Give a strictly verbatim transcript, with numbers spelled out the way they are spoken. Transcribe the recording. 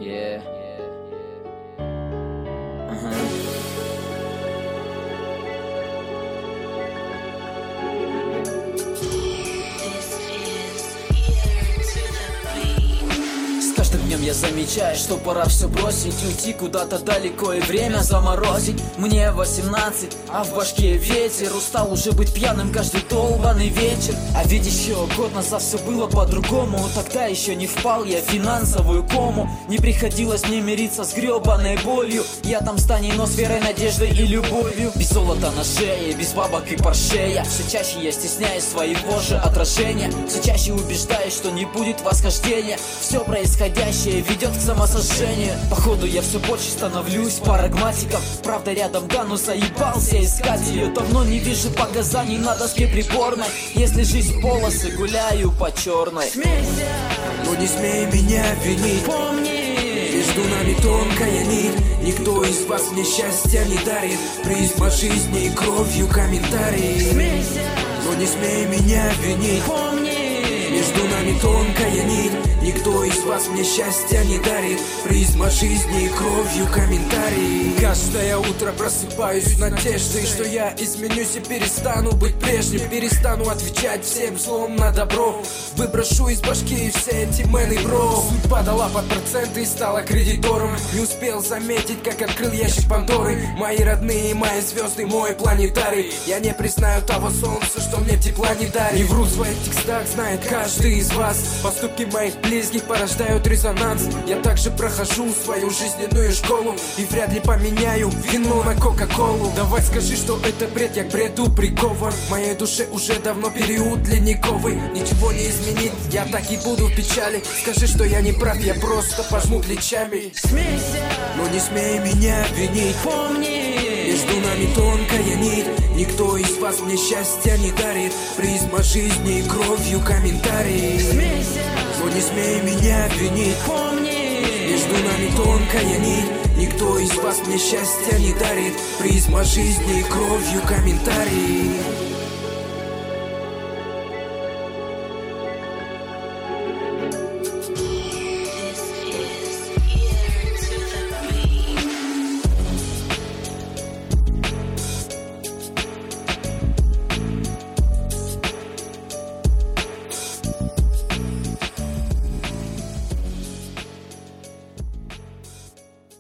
Yeah. Uh-huh. С каждым днем я замечаю, что пора все бросить, уйти куда-то далеко и время заморозить. Мне восемнадцать, а в башке ветер. Устал уже быть пьяным каждый долбаный вечер. А ведь еще год назад все было по-другому. Тогда еще не впал я в финансовую кому. Не приходилось мне мириться с гребаной болью. Я там с Таней, но с верой, надеждой и любовью. Без золота на шее, без бабок и поршея. Все чаще я стесняюсь своего же отражения. Все чаще убеждаюсь, что не будет восхождения. Все происходящее ведет к самосожжению. Походу я все больше становлюсь парагматиком. Правда рядом, да, но заебался искать ее. Давно не вижу показаний на доске приборной. Если жизнь полосы, гуляю по черной. Смейся, но не смей меня винить. помни, Между нами тонкая нить. Никто из вас мне счастья не дарит. Призма жизни и кровью комментарии. смейся, Но не смей меня винить. помни, Между нами тонкая нить. Никто из вас мне счастья не дарит. Призма жизни и кровью комментарии. Каждое утро просыпаюсь с надеждой, что я изменюсь и перестану быть прежним. Перестану отвечать всем злом на добро. Выброшу из башки все эти мэны, бро. Судьба дала под проценты и стала кредитором. Не успел заметить, как открыл ящик Пандоры. Мои родные, мои звезды, мой планетарий. Я не признаю того солнца, что мне тепла не дарит. Не вру в своих текстах, знает каждый из вас. Поступки моих близких порождают резонанс. Я также прохожу свою жизненную школу и вряд ли поменяю вино на кока-колу. Давай скажи, что это бред, я к бреду прикован. В моей душе уже давно период ледниковый. Ничего не изменить, я так и буду в печали. Скажи, что я не прав, я просто пожму плечами. смейся, Но не смей меня винить. помни, Между нами тонкая нить. Никто из вас мне счастья не дарит. Призма жизни и кровью комментарии. смейся, Но не смей меня винить. помни, Между нами тонкая нить. Никто из вас мне счастья не дарит. Призма жизни и кровью комментарии.